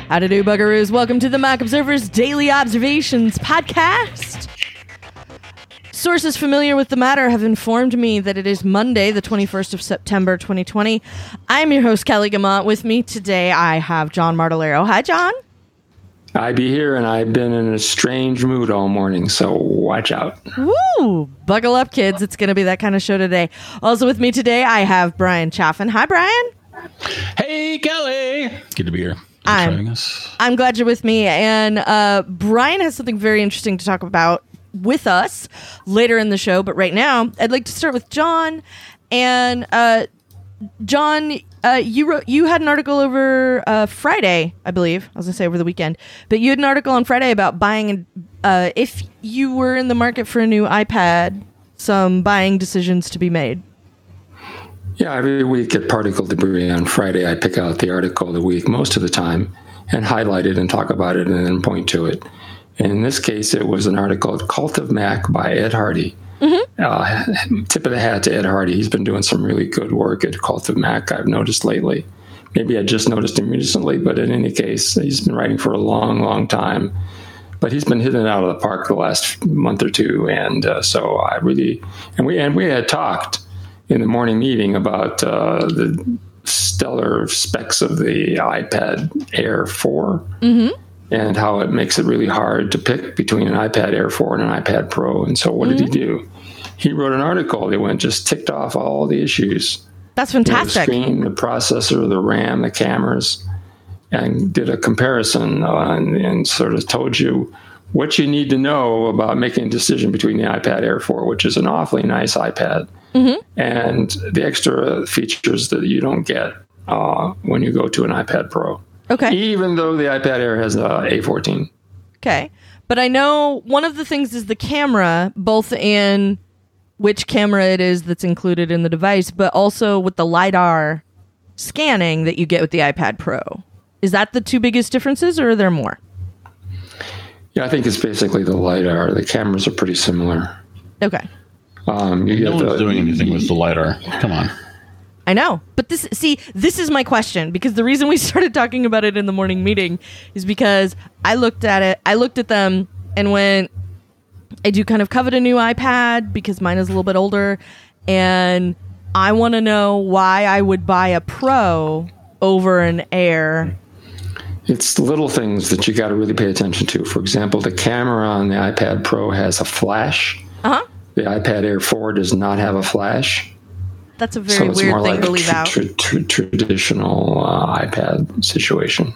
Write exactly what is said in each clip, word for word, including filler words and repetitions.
How to do, buggaroos? Welcome to the Mac Observer's Daily Observations podcast. Sources familiar with the matter have informed me that it is Monday, the twenty-first of September, twenty twenty. I'm your host, Kelly Gamont. With me today, I have John Martellero. Hi, John. I be here, and I've been in a strange mood all morning, so watch out. Woo! Buckle up, kids. It's going to be that kind of show today. Also with me today, I have Brian Chaffin. Hi, Brian. Hey, Kelly. Good to be here. I'm, I'm glad you're with me. And uh, Brian has something very interesting to talk about with us later in the show. But right now, I'd like to start with John. And uh, John, uh, you wrote, you had an article over uh, Friday, I believe. I was going to say over the weekend. But you had an article on Friday about buying, uh, if you were in the market for a new iPad, some buying decisions to be made. Yeah, every week at Particle Debris on Friday, I pick out the article of the week most of the time and highlight it and talk about it and then point to it. And in this case, it was an article, Cult of Mac by Ed Hardy. Mm-hmm. Uh, tip of the hat to Ed Hardy. He's been doing some really good work at Cult of Mac, I've noticed lately. Maybe I just noticed him recently, but in any case, he's been writing for a long, long time. But he's been hitting it out of the park the last month or two. And uh, so I really, and we, and we had talked in the morning meeting about uh, the stellar specs of the iPad Air four mm-hmm. and how it makes it really hard to pick between an iPad Air four and an iPad Pro. And so what mm-hmm. did he do? He wrote an article that went just ticked off all the issues. That's fantastic. You know, the screen, the processor, the RAM, the cameras, and did a comparison uh, and, and sort of told you what you need to know about making a decision between the iPad Air four, which is an awfully nice iPad, mm-hmm. and the extra features that you don't get uh, when you go to an iPad Pro. Okay. Even though the iPad Air has a A fourteen. Okay. But I know one of the things is the camera, both in which camera it is that's included in the device, but also with the LiDAR scanning that you get with the iPad Pro. Is that the two biggest differences, or are there more? Yeah, I think it's basically the LiDAR. The cameras are pretty similar. Okay. Um, you no get one's the, doing anything with the LiDAR. Come on. I know. But this, see, this is my question, because the reason we started talking about it in the morning meeting is because I looked at it, I looked at them and went, I do kind of covet a new iPad because mine is a little bit older, and I want to know why I would buy a Pro over an Air. It's little things that you got to really pay attention to. For example, the camera on the iPad Pro has a flash. Uh-huh. The iPad Air four does not have a flash. That's a very so weird thing like to leave tra- out. Tra- tra- traditional uh, iPad situation.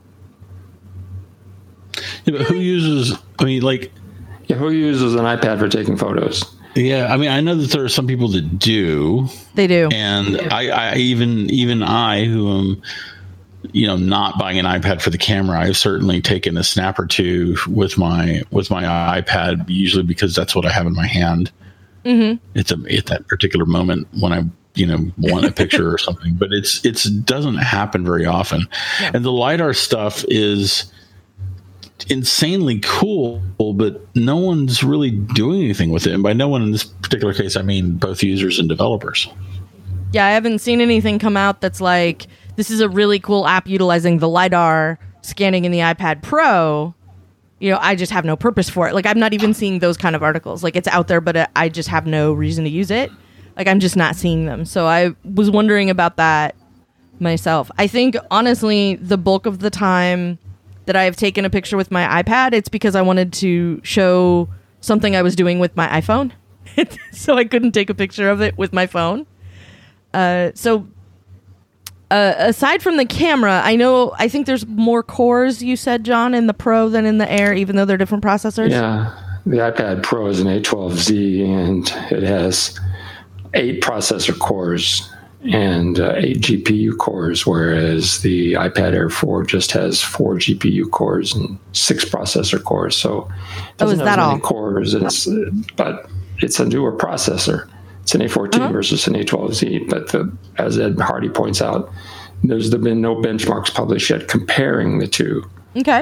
Yeah, but who uses, I mean, like... Yeah, who uses an iPad for taking photos? Yeah, I mean, I know that there are some people that do. They do. And I, I even, even I, who am... you know, not buying an iPad for the camera, I've certainly taken a snap or two with my with my iPad, usually because that's what I have in my hand. Mm-hmm. It's a, at that particular moment when I, you know, want a picture or something. But it's it's doesn't happen very often. Yeah. And the LiDAR stuff is insanely cool, but no one's really doing anything with it. And by no one in this particular case, I mean both users and developers. Yeah, I haven't seen anything come out that's like, this is a really cool app utilizing the LiDAR scanning in the iPad Pro. You know, I just have no purpose for it. Like, I'm not even seeing those kind of articles. Like, it's out there, but I just have no reason to use it. Like, I'm just not seeing them. So I was wondering about that myself. I think, honestly, the bulk of the time that I have taken a picture with my iPad, it's because I wanted to show something I was doing with my iPhone. So I couldn't take a picture of it with my phone. Uh, so... Uh, aside from the camera, I know, I think there's more cores, you said, John, in the Pro than in the Air, even though they're different processors? Yeah. The iPad Pro is an A twelve Z, and it has eight processor cores and uh, eight G P U cores, whereas the iPad Air four just has four G P U cores and six processor cores. So it doesn't oh, is have that as many all? cores, it's, but it's a newer processor. It's an A fourteen uh-huh. versus an A twelve Z, but the, as Ed Hardy points out, there's been no benchmarks published yet comparing the two. Okay.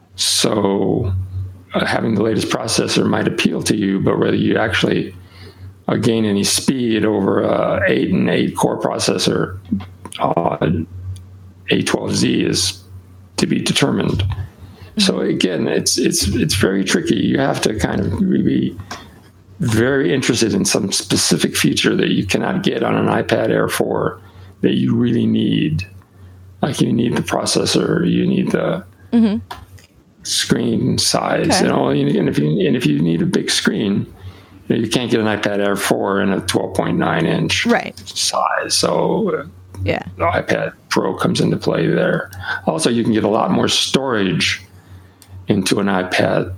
So uh, having the latest processor might appeal to you, but whether you actually uh, gain any speed over a eight and eight core processor, uh, A twelve Z is to be determined. So again, it's it's it's very tricky. You have to kind of be very interested in some specific feature that you cannot get on an iPad Air four that you really need. Like you need the processor, you need the mm-hmm. screen size, okay. you know, and if you and if you need a big screen, you know, you can't get an iPad Air four in a twelve point nine inch right. size. So yeah, the iPad Pro comes into play there. Also, you can get a lot more storage into an iPad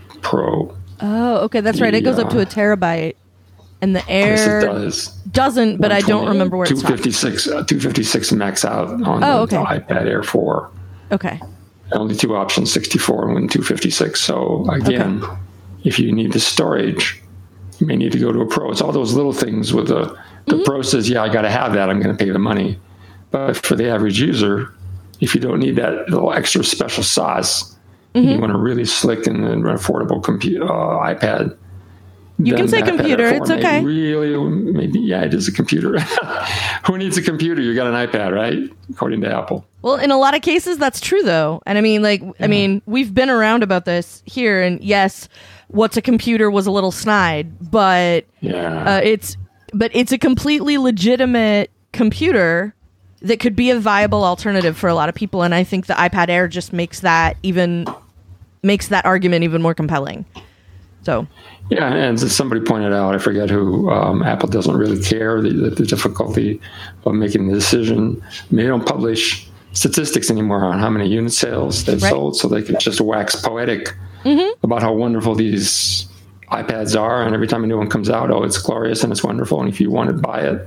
Pro. Oh, okay, that's right. It goes up to a terabyte, and the Air yes, it does. doesn't. But I don't remember where it's two fifty-six, uh, two fifty-six max out on oh, the, okay. the iPad Air four. Okay. Only two options, sixty-four and two fifty-six. So again, okay. if you need the storage, you may need to go to a Pro. It's all those little things with the the mm-hmm. Pro says, yeah, I got to have that. I'm going to pay the money. But for the average user, if you don't need that little extra special sauce, mm-hmm. you want a really slick and, and affordable computer uh, iPad. You can say computer. It's okay. Really, maybe yeah, it is a computer. Who needs a computer? You got an iPad, right? According to Apple. Well, in a lot of cases, that's true, though. And I mean, like, yeah. I mean, we've been around about this here, and yes, what's a computer was a little snide, but yeah, uh, it's but it's a completely legitimate computer that could be a viable alternative for a lot of people, and I think the iPad Air just makes that even makes that argument even more compelling. So. Yeah, and as somebody pointed out, I forget who, um, Apple doesn't really care the, the difficulty of making the decision. I mean, they don't publish statistics anymore on how many unit sales they've right. sold, so they can just wax poetic mm-hmm. about how wonderful these iPads are. And every time a new one comes out, oh, it's glorious and it's wonderful, and if you want to buy it.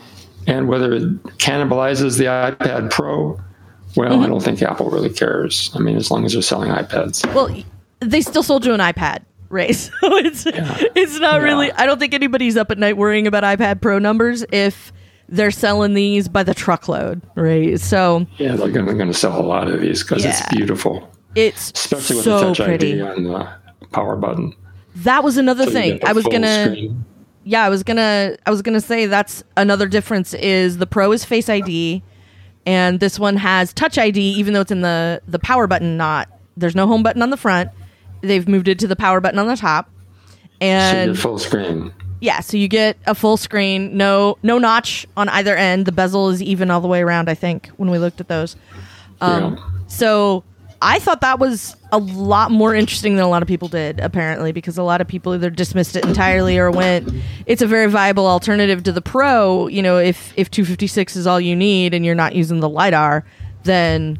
And whether it cannibalizes the iPad Pro, well, mm-hmm. I don't think Apple really cares. I mean, as long as they're selling iPads. Well, they still sold you an iPad. Right, so it's yeah. it's not yeah. really. I don't think anybody's up at night worrying about iPad Pro numbers if they're selling these by the truckload, right? So yeah, they're going to sell a lot of these because yeah. it's beautiful. It's especially with so the Touch pretty. I D on the power button. That was another so thing I was gonna. Screen. Yeah, I was gonna. I was gonna say that's another difference. Is the Pro is Face I D, and this one has Touch I D, even though it's in the the power button. Not there's no home button on the front. They've moved it to the power button on the top, and so you get full screen. Yeah, so you get a full screen, no no notch on either end. The bezel is even all the way around, I think, when we looked at those. Um, yeah. So I thought that was a lot more interesting than a lot of people did, apparently, because a lot of people either dismissed it entirely or went, it's a very viable alternative to the Pro. You know, if if two fifty-six is all you need and you're not using the LiDAR, then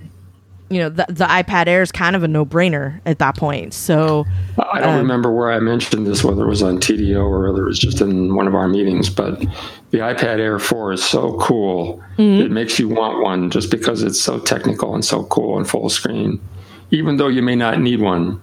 you know, the, the iPad Air is kind of a no-brainer at that point. So I don't um, remember where I mentioned this, whether it was on T D O or whether it was just in one of our meetings, but the iPad Air four is so cool. Mm-hmm. It makes you want one just because it's so technical and so cool and full screen, even though you may not need one,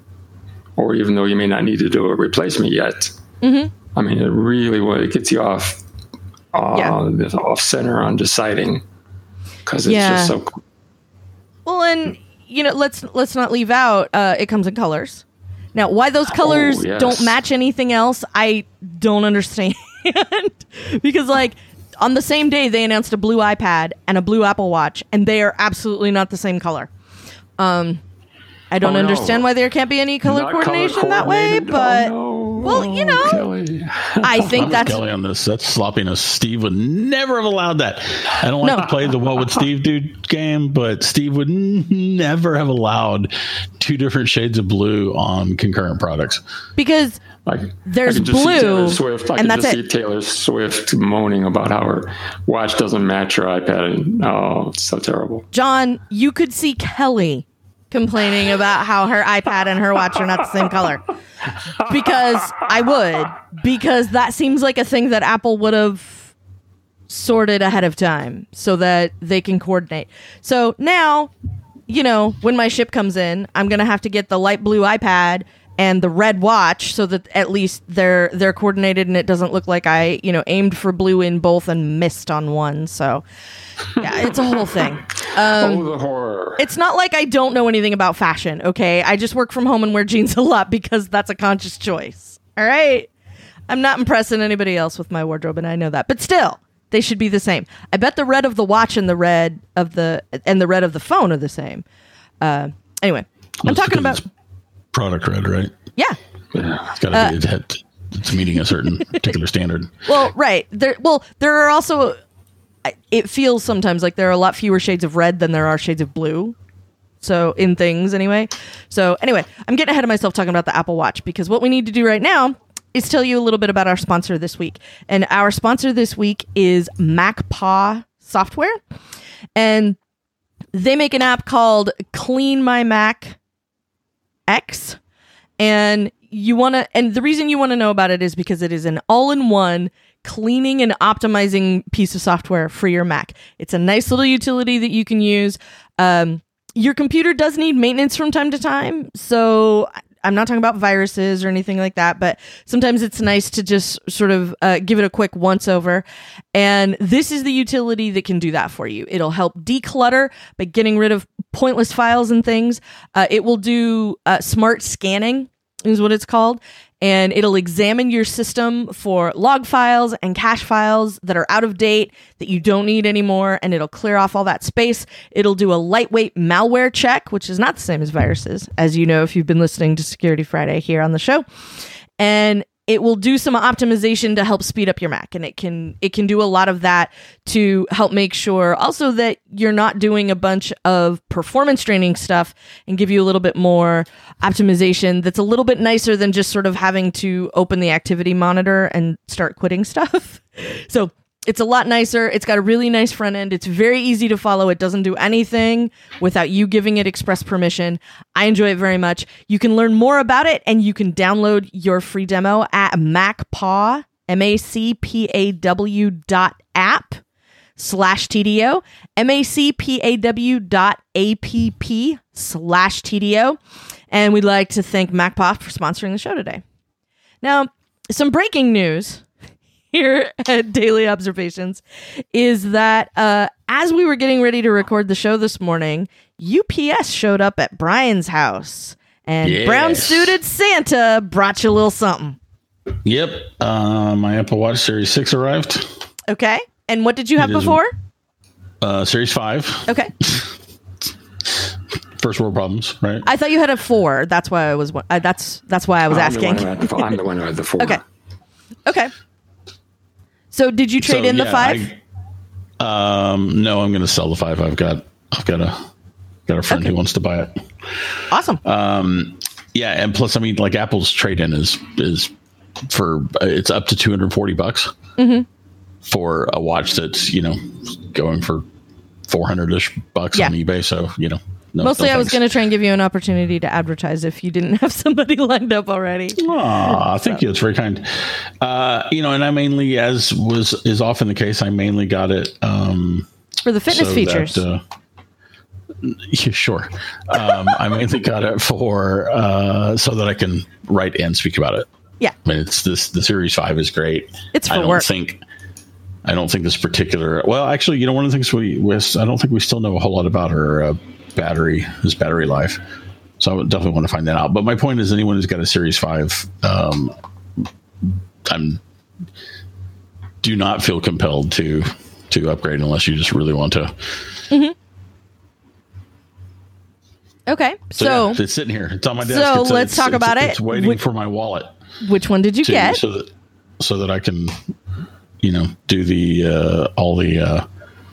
or even though you may not need to do a replacement yet. Mm-hmm. I mean, it really it gets you off, uh, yeah. off center on deciding because it's yeah. just so cool. Well, and you know, let's let's not leave out. Uh, it comes in colors. Now, why those colors oh, yes. don't match anything else, I don't understand. Because, like, on the same day, they announced a blue iPad and a blue Apple Watch, and they are absolutely not the same color. Um, I don't oh, understand no. why there can't be any color not coordination color that way, but oh, no. well, you know, Kelly. I think that's Kelly on this. That's sloppiness. Steve would never have allowed that. I don't like no. to play the "What Would Steve Do" game, but Steve would n- never have allowed two different shades of blue on concurrent products because I, there's I blue, Taylor Swift. I and can that's just it. see Taylor Swift moaning about how her watch doesn't match her iPad. And, oh, it's so terrible. John, you could see Kelly complaining about how her iPad and her watch are not the same color. Because I would. Because that seems like a thing that Apple would have sorted ahead of time so that they can coordinate. So now, you know, when my ship comes in, I'm going to have to get the light blue iPad and the red watch so that at least they're they're coordinated and it doesn't look like I, you know, aimed for blue in both and missed on one. So, yeah, it's a whole thing. Um, oh, the horror. It's not like I don't know anything about fashion, okay? I just work from home and wear jeans a lot because that's a conscious choice, all right? I'm not impressing anybody else with my wardrobe, and I know that. But still, they should be the same. I bet the red of the watch and the red of the and the red of the phone are the same. Uh, anyway, I'm Let's talking look at about this product red, right? yeah. Yeah. It's got to Uh, be it's, it's meeting a certain particular standard. Well, right there. Well, there are also. It feels sometimes like there are a lot fewer shades of red than there are shades of blue. So in things anyway. So anyway, I'm getting ahead of myself talking about the Apple Watch because what we need to do right now is tell you a little bit about our sponsor this week. And our sponsor this week is MacPaw Software. And they make an app called Clean My Mac X. And you want to, and the reason you want to know about it is because it is an all-in-one cleaning and optimizing piece of software for your Mac. It's a nice little utility that you can use. Um, your computer does need maintenance from time to time. So I'm not talking about viruses or anything like that, but sometimes it's nice to just sort of uh, give it a quick once over. And this is the utility that can do that for you. It'll help declutter by getting rid of pointless files and things. Uh, it will do uh, smart scanning is what it's called. And it'll examine your system for log files and cache files that are out of date that you don't need anymore. And it'll clear off all that space. It'll do a lightweight malware check, which is not the same as viruses, as you know, if you've been listening to Security Friday here on the show. And it will do some optimization to help speed up your Mac. And it can it can do a lot of that to help make sure also that you're not doing a bunch of performance draining stuff and give you a little bit more optimization that's a little bit nicer than just sort of having to open the activity monitor and start quitting stuff. So it's a lot nicer. It's got a really nice front end. It's very easy to follow. It doesn't do anything without you giving it express permission. I enjoy it very much. You can learn more about it and you can download your free demo at MacPaw, M A C P A W dot app slash T D O, M A C P A W dot A P P slash T D O. And we'd like to thank MacPaw for sponsoring the show today. Now, some breaking news here at Daily Observations is that uh, as we were getting ready to record the show this morning, U P S showed up at Brian's house and Yes. brown suited Santa brought you a little something. Yep. Uh, my Apple Watch Series six arrived. Okay. And what did you have It is- before? Uh, Series five. Okay. First world problems, right? I thought you had a four. That's why I was. Uh, that's that's why I was I'm asking. The one who had the, I'm the one who had the four. Okay. Okay. So did you trade So, in the yeah, five? I- um, no, I'm going to sell the five. I've got, I've got a, got a friend Okay. who wants to buy it. Awesome. Um, yeah, and plus, I mean, like Apple's trade-in is is for it's up to two hundred forty bucks Mm-hmm. for a watch that's you know going for four hundred ish bucks Yeah. on eBay. So you know, no, Mostly, no I was thanks. going to try and give you an opportunity to advertise if you didn't have somebody lined up already. Aw, thank you. It's very kind. Uh, you know, and I mainly, as was is often the case, I mainly got it um, For the fitness so features. That, uh, yeah, sure. Um, I mainly got it for uh, so that I can write and speak about it. Yeah. I mean, it's this. The Series Five is great. It's for I don't work. think. I don't think this particular. Well, actually, you know, one of the things we, we I don't think we still know a whole lot about her uh, battery, his battery life. So I would definitely want to find that out. But my point is, anyone who's got a Series Five, um, I'm do not feel compelled to to upgrade unless you just really want to. Mm-hmm. Okay. So, So, yeah, it's sitting here. It's on my desk. so It's- let's it's- talk it's- about it. It's waiting Which- for my wallet which one did you to, get? so that so that I can, you know, do the uh, all the uh,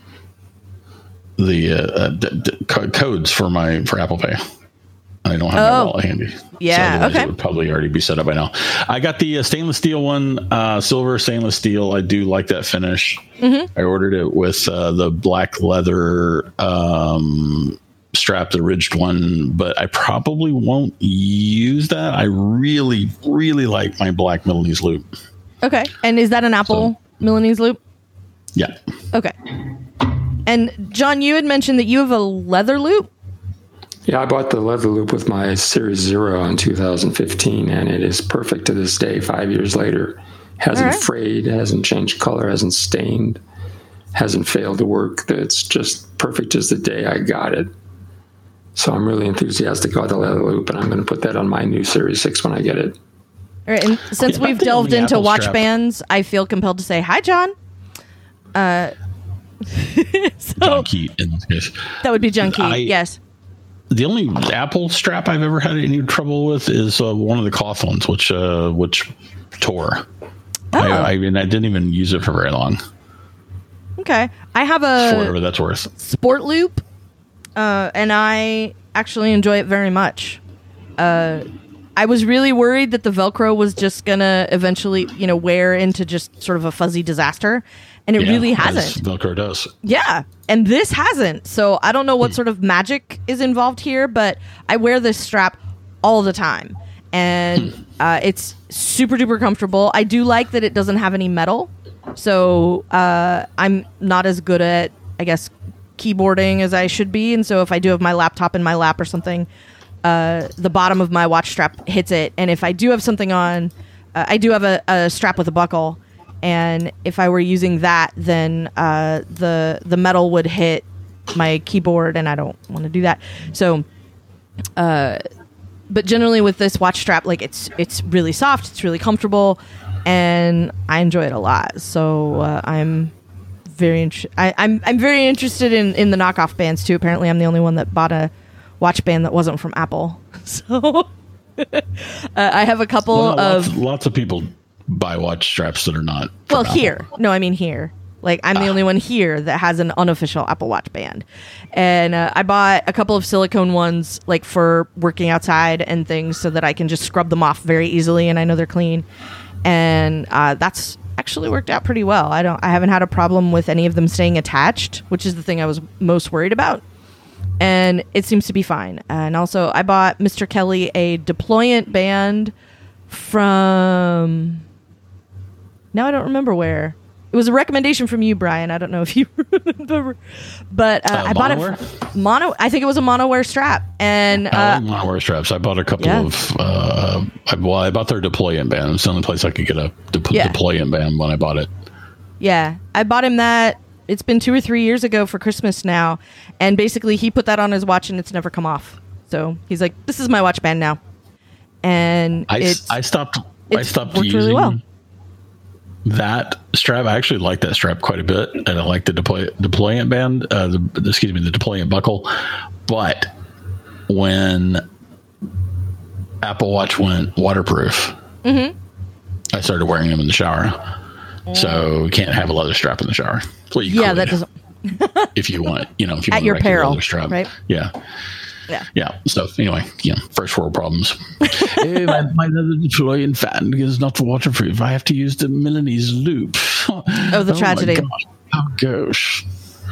the uh, d- d- co- codes for my for Apple Pay. I don't have Oh. my wallet handy. Yeah, So otherwise okay. It would probably already be set up by now. I got the uh, stainless steel one, uh, silver stainless steel. I do like that finish. Mm-hmm. I ordered it with uh, the black leather um, strap, the ridged one, but I probably won't use that. I really, really like my black Milanese loop. Okay. And is that an Apple Milanese loop? Yeah. Okay. And John, you had mentioned that you have a leather loop. Yeah, I bought the leather loop with my Series Zero in two thousand fifteen, and it is perfect to this day, five years later. Hasn't All right. frayed, hasn't changed color, hasn't stained, hasn't failed to work. It's just perfect as the day I got it. So I'm really enthusiastic about the leather loop, and I'm going to put that on my new Series six when I get it. All right. And since Yeah, we've the delved only into Apple watch strap. bands, I feel compelled to say hi, John. Uh, so John Keat in this case. that would be John Key. I- Yes. the only Apple strap I've ever had any trouble with is uh, one of the cloth ones, which uh, which tore. Oh. I, I mean, I didn't even use it for very long. Okay, I have a for whatever that's worth. Sport Loop, uh, and I actually enjoy it very much. Uh, I was really worried that the Velcro was just gonna eventually, you know, wear into just sort of a fuzzy disaster, and it Yeah, really as hasn't. Velcro does. Yeah, and this hasn't. So I don't know what sort of magic is involved here, but I wear this strap all the time, and uh, it's super duper comfortable. I do like that it doesn't have any metal, so uh, I'm not as good at, I guess, keyboarding as I should be, and so if I do have my laptop in my lap or something, uh, the bottom of my watch strap hits it, and if I do have something on, uh, I do have a, a strap with a buckle. And if I were using that, then uh, the the metal would hit my keyboard, and I don't want to do that. So, uh, but generally with this watch strap, like it's it's really soft, it's really comfortable, and I enjoy it a lot. So uh, I'm very int- I, I'm I'm very interested in, in the knockoff bands too. Apparently, I'm the only one that bought a watch band that wasn't from Apple. So uh, I have a couple Well, lots, of lots of people buy watch straps that are not. well from here Apple. no I mean here like I'm the only one here that has an unofficial Apple Watch band, and uh, I bought a couple of silicone ones like for working outside and things so that I can just scrub them off very easily and I know they're clean, and uh, that's actually worked out pretty well. I don't I haven't had a problem with any of them staying attached, which is the thing I was most worried about, and it seems to be fine. And also I bought Mister Kelly a deployant band from now I don't remember where. It was a recommendation from you, Brian. I don't know if you remember, but uh, Uh, I bought it Monoware? from mono. I think it was a Monoware strap, and I uh, like Monoware straps. I bought a couple Yeah. of. Uh, I, well, I bought their deployant band. It's the only place I could get a de- Yeah. deployant band when I bought it. yeah, I bought him that. It's been two or three years ago for Christmas now, and basically he put that on his watch and it's never come off. So he's like, "This is my watch band now," and I, it's I stopped. I it's stopped worked using really well. that strap. I actually like that strap quite a bit, and I like the deploy, deployant band. Uh, the, the excuse me, the deployant buckle. But when Apple Watch went waterproof, Mm-hmm. I started wearing them in the shower. So you can't have a leather strap in the shower. Well, you yeah, could, that doesn't if you want, you know, if you at want your a regular peril, leather strap, right? Yeah. Yeah. Yeah. So anyway, you know, first world problems. Hey, my, my leather deployant fan is not waterproof. I have to use the Milanese loop. Oh, the tragedy. My gosh. Oh gosh.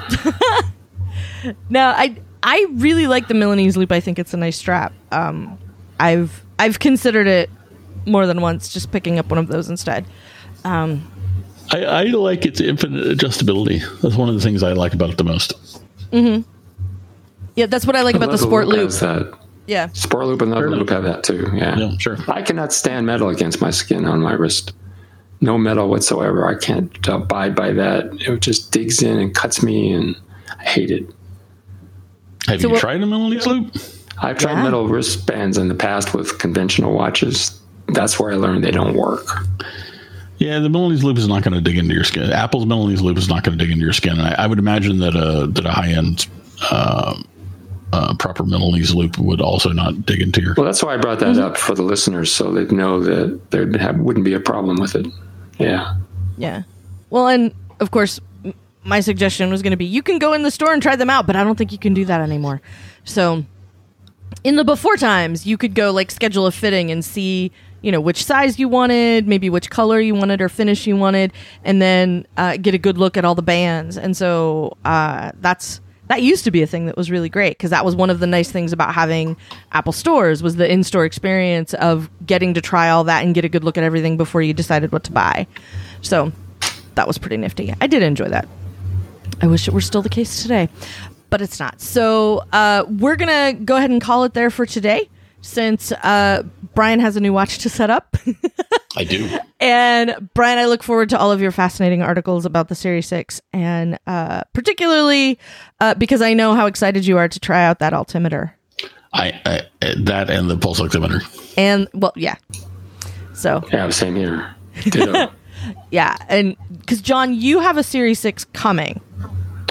No, I I really like the Milanese loop. I think it's a nice strap. Um, I've I've considered it more than once, just picking up one of those instead. Um, I, I like its infinite adjustability. That's one of the things I like about it the most. yeah, that's what I like about the Leather Sport Loop. has that. Yeah, Sport Loop and Leather Sure. Loop have that too. Yeah. Yeah, sure. I cannot stand metal against my skin on my wrist. No metal whatsoever. I can't abide by that. It just digs in and cuts me, and I hate it. Have So you what- tried a Milanese loop? I've tried Yeah. metal wristbands in the past with conventional watches. That's where I learned they don't work. Yeah, the Milanese loop is not going to dig into your skin. Apple's Milanese loop is not going to dig into your skin. I, I would imagine that a that a high end uh, uh, proper Milanese loop would also not dig into your. Well, that's why I brought that up for the listeners, so they'd know that there have, wouldn't be a problem with it. Yeah. yeah. Well, and of course, m- my suggestion was going to be you can go in the store and try them out, but I don't think you can do that anymore. So, in the before times, you could go like schedule a fitting and see, you know, which size you wanted, maybe which color you wanted or finish you wanted, and then uh, get a good look at all the bands. And so uh, that's that used to be a thing that was really great, because that was one of the nice things about having Apple stores was the in-store experience of getting to try all that and get a good look at everything before you decided what to buy. So that was pretty nifty. I did enjoy that. I wish it were still the case today, but it's not. So uh, we're going to go ahead and call it there for today, since uh, Brian has a new watch to set up. I do. And Brian, I look forward to all of your fascinating articles about the Series six, and uh, particularly uh, because I know how excited you are to try out that altimeter. I, I that and the pulse oximeter. And, well, yeah. So, Yeah, same here. Ditto. yeah. And because, John, you have a Series six coming.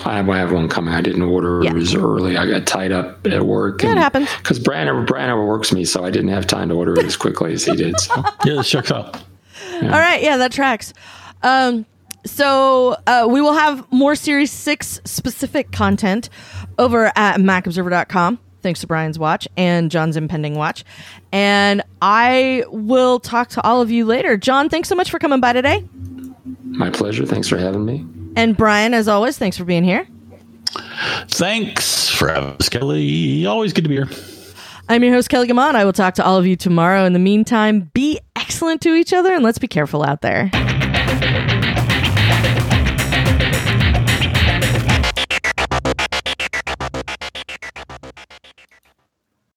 I have one coming. I didn't order Yeah. it early. I got tied up at work. Yeah, it happens. Because Brian, Brian overworks me, so I didn't have time to order it as quickly as he did. So. Yeah, this checks out. All right, yeah, that tracks. Um, so uh, we will have more Series six specific content over at mac observer dot com. Thanks to Brian's watch and John's impending watch. And I will talk to all of you later. John, thanks so much for coming by today. My pleasure. Thanks for having me. And Brian, as always, thanks for being here. Thanks for having us, Kelly. Always good to be here. I'm your host, Kelly Gamon. I will talk to all of you tomorrow. In the meantime, be excellent to each other and let's be careful out there.